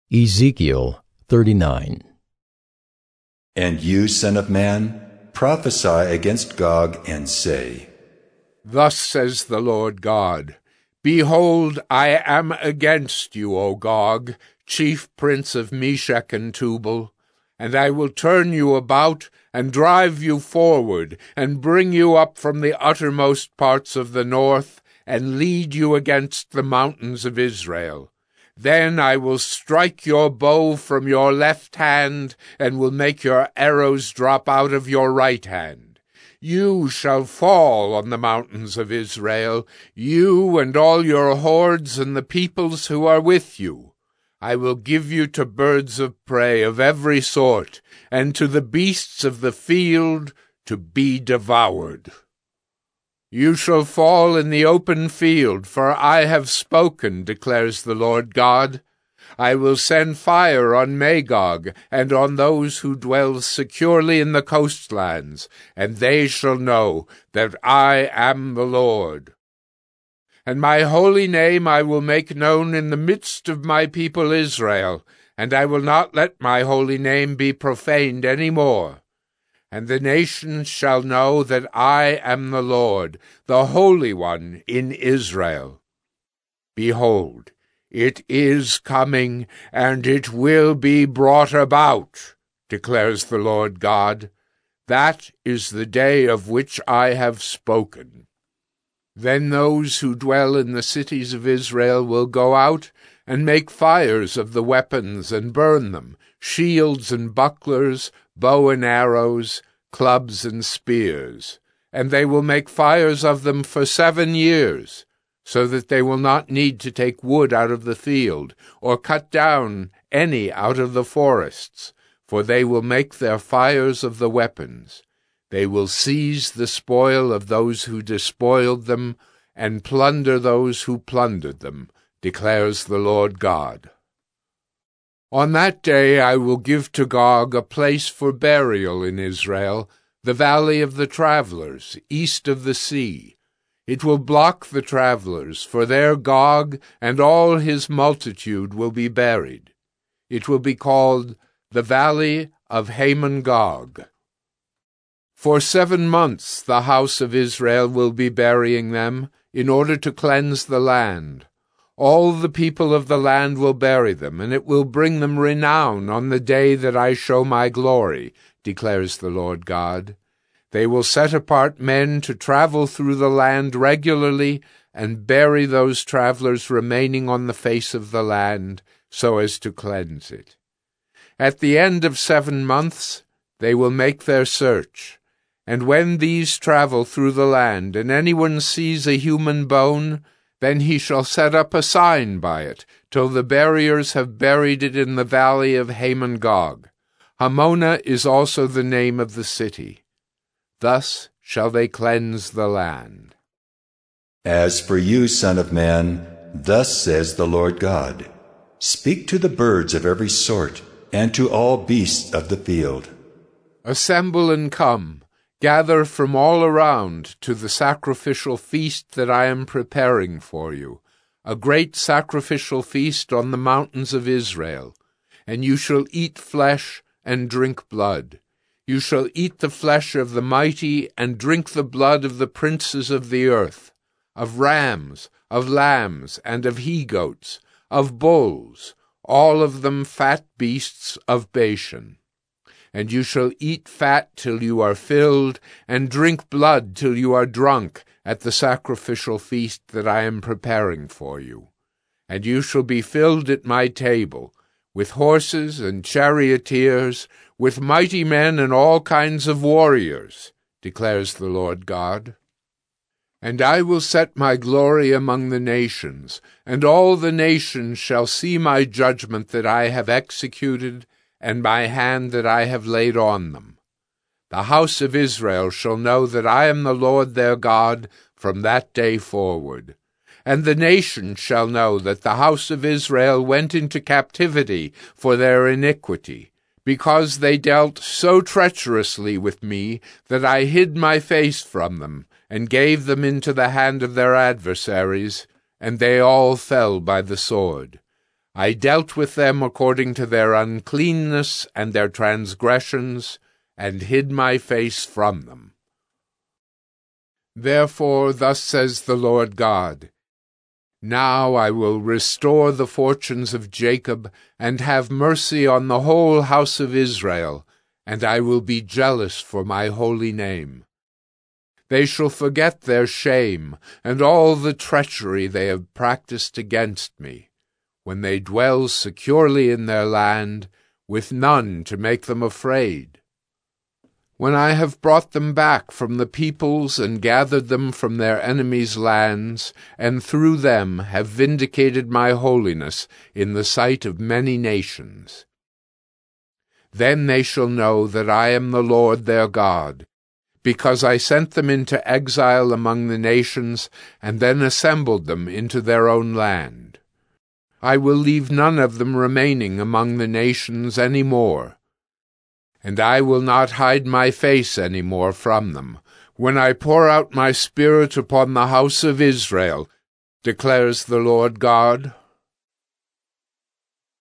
Ezekiel 39. And you, son of man, prophesy against Gog and say, Thus says the Lord God, Behold, I am against you, O Gog, chief prince of Meshech and Tubal, and I will turn you about, and drive you forward, and bring you up from the uttermost parts of the north, and lead you against the mountains of Israel. Then I will strike your bow from your left hand, and will make your arrows drop out of your right hand. You shall fall on the mountains of Israel, you and all your hordes and the peoples who are with you. I will give you to birds of prey of every sort, and to the beasts of the field to be devoured. You shall fall in the open field, for I have spoken, declares the Lord God. I will send fire on Magog, and on those who dwell securely in the coastlands, and they shall know that I am the Lord. And my holy name I will make known in the midst of my people Israel, and I will not let my holy name be profaned any more. And the nations shall know that I am the Lord, the Holy One in Israel. Behold, it is coming, and it will be brought about, declares the Lord God. That is the day of which I have spoken. Then those who dwell in the cities of Israel will go out and make fires of the weapons and burn them, shields and bucklers, bow and arrows, clubs and spears, and they will make fires of them for 7 years, so that they will not need to take wood out of the field, or cut down any out of the forests, for they will make their fires of the weapons. They will seize the spoil of those who despoiled them, and plunder those who plundered them, declares the Lord God. On that day I will give to Gog a place for burial in Israel, the valley of the travelers, east of the sea. It will block the travelers, for there Gog and all his multitude will be buried. It will be called the Valley of Hamon-Gog. For 7 months the house of Israel will be burying them, in order to cleanse the land. All the people of the land will bury them, and it will bring them renown on the day that I show my glory, declares the Lord God. They will set apart men to travel through the land regularly, and bury those travelers remaining on the face of the land, so as to cleanse it. At the end of 7 months they will make their search, and when these travel through the land, and anyone sees a human bone, then he shall set up a sign by it, till the buriers have buried it in the valley of Hamon-Gog. Hamona is also the name of the city. Thus shall they cleanse the land. As for you, son of man, thus says the Lord God, Speak to the birds of every sort, and to all beasts of the field. Assemble and come. Gather from all around to the sacrificial feast that I am preparing for you, a great sacrificial feast on the mountains of Israel. And you shall eat flesh and drink blood. You shall eat the flesh of the mighty and drink the blood of the princes of the earth, of rams, of lambs, and of he-goats, of bulls, all of them fat beasts of Bashan. And you shall eat fat till you are filled, and drink blood till you are drunk at the sacrificial feast that I am preparing for you. And you shall be filled at my table, with horses and charioteers, with mighty men and all kinds of warriors, declares the Lord God. And I will set my glory among the nations, and all the nations shall see my judgment that I have executed, and my hand that I have laid on them. The house of Israel shall know that I am the Lord their God from that day forward. And the nations shall know that the house of Israel went into captivity for their iniquity, because they dealt so treacherously with me that I hid my face from them, and gave them into the hand of their adversaries, and they all fell by the sword. I dealt with them according to their uncleanness and their transgressions, and hid my face from them. Therefore thus says the Lord God, Now I will restore the fortunes of Jacob, and have mercy on the whole house of Israel, and I will be jealous for my holy name. They shall forget their shame, and all the treachery they have practiced against me, when they dwell securely in their land, with none to make them afraid. When I have brought them back from the peoples and gathered them from their enemies' lands, and through them have vindicated my holiness in the sight of many nations. Then they shall know that I am the Lord their God, because I sent them into exile among the nations, and then assembled them into their own land. I will leave none of them remaining among the nations any more, and I will not hide my face any more from them, when I pour out my Spirit upon the house of Israel, declares the Lord God.